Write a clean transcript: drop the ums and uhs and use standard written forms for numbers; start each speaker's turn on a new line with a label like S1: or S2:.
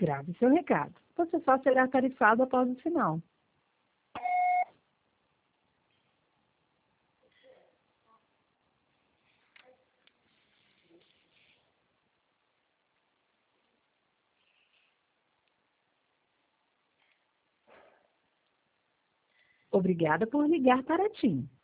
S1: Grave seu recado. Você só será tarifado após o sinal. Obrigada por ligar para a TIM.